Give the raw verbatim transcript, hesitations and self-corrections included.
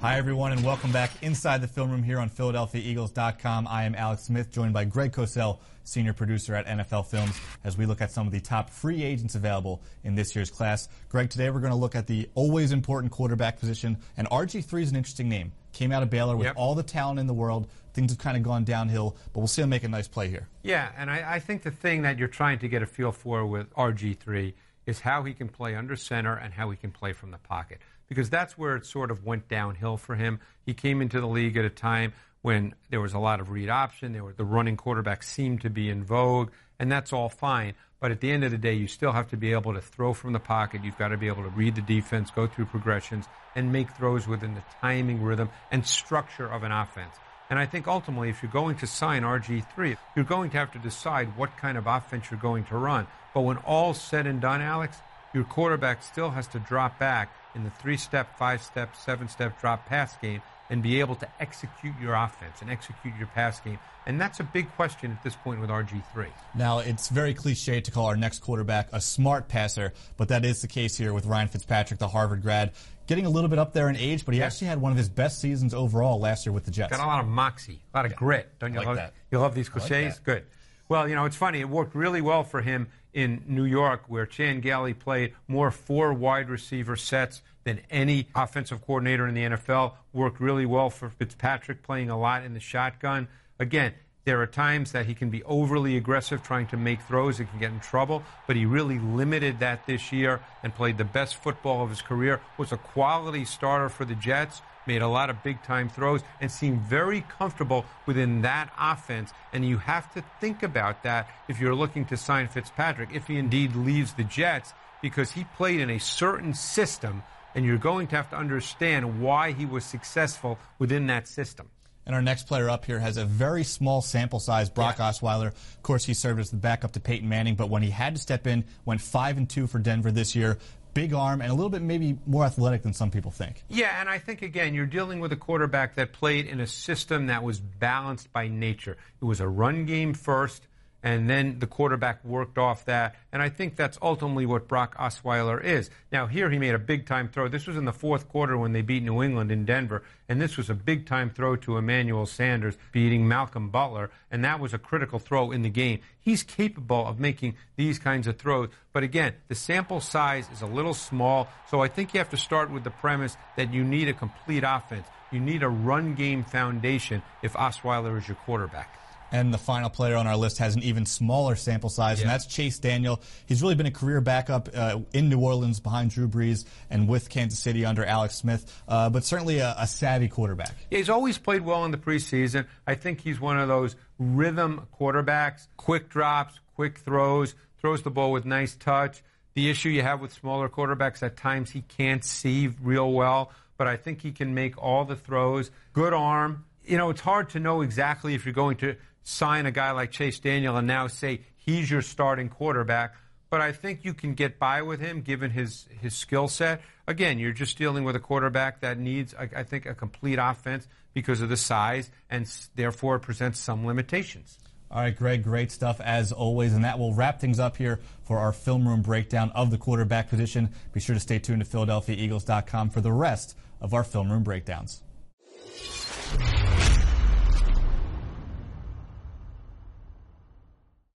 Hi, everyone, and welcome back inside the film room here on Philadelphia Eagles dot com. I am Alex Smith, joined by Greg Cosell, senior producer at N F L Films, as we look at some of the top free agents available in this year's class. Greg, today we're going to look at the always important quarterback position, and R G three is an interesting name. Came out of Baylor with yep. all the talent in the world. Things have kind of gone downhill, but we'll see him make a nice play here. Yeah, and I, I think the thing that you're trying to get a feel for with R G three is how he can play under center and how he can play from the pocket, because that's where it sort of went downhill for him. He came into the league at a time when there was a lot of read option. There were, the running quarterback seemed to be in vogue, and that's all fine. But at the end of the day, you still have to be able to throw from the pocket. You've got to be able to read the defense, go through progressions, and make throws within the timing, rhythm, and structure of an offense. And I think ultimately, if you're going to sign R G three, you're going to have to decide what kind of offense you're going to run. But when all's said and done, Alex, your quarterback still has to drop back in the three-step, five-step, seven-step drop pass game and be able to execute your offense and execute your pass game. And that's a big question at this point with R G three. Now, it's very cliche to call our next quarterback a smart passer, but that is the case here with Ryan Fitzpatrick, the Harvard grad. Getting a little bit up there in age, but he yes. actually had one of his best seasons overall last year with the Jets. Got a lot of moxie, a lot of yeah. grit. Don't you like love that? You love these cliches? Like Good. Well, you know, it's funny. It worked really well for him in New York, where Chan Gailey played more four wide receiver sets than any offensive coordinator in the N F L. Worked really well for Fitzpatrick, playing a lot in the shotgun. Again, there are times that he can be overly aggressive trying to make throws. He can get in trouble, but he really limited that this year and played the best football of his career. Was a quality starter for the Jets, made a lot of big-time throws, and seemed very comfortable within that offense. And you have to think about that if you're looking to sign Fitzpatrick, if he indeed leaves the Jets, because he played in a certain system, and you're going to have to understand why he was successful within that system. And our next player up here has a very small sample size, Brock yeah. Osweiler. Of course, he served as the backup to Peyton Manning, but when he had to step in, went five and two for Denver this year. Big arm and a little bit maybe more athletic than some people think. Yeah, and I think, again, you're dealing with a quarterback that played in a system that was balanced by nature. It was a run game first, and then the quarterback worked off that. And I think that's ultimately what Brock Osweiler is. Now, here he made a big-time throw. This was in the fourth quarter when they beat New England in Denver, and this was a big-time throw to Emmanuel Sanders, beating Malcolm Butler, and that was a critical throw in the game. He's capable of making these kinds of throws, but again, the sample size is a little small, so I think you have to start with the premise that you need a complete offense. You need a run game foundation if Osweiler is your quarterback. And the final player on our list has an even smaller sample size, yeah. and that's Chase Daniel. He's really been a career backup uh, in New Orleans behind Drew Brees and with Kansas City under Alex Smith, uh, but certainly a, a savvy quarterback. Yeah, he's always played well in the preseason. I think he's one of those rhythm quarterbacks, quick drops, quick throws, throws the ball with nice touch. The issue you have with smaller quarterbacks, at times he can't see real well, but I think he can make all the throws. Good arm. You know, it's hard to know exactly if you're going to sign a guy like Chase Daniel and now say he's your starting quarterback, but I think you can get by with him given his, his skill set. Again, you're just dealing with a quarterback that needs, I, I think, a complete offense because of the size, and therefore it presents some limitations. All right, Greg, great stuff as always, and that will wrap things up here for our film room breakdown of the quarterback position. Be sure to stay tuned to Philadelphia Eagles dot com for the rest of our film room breakdowns.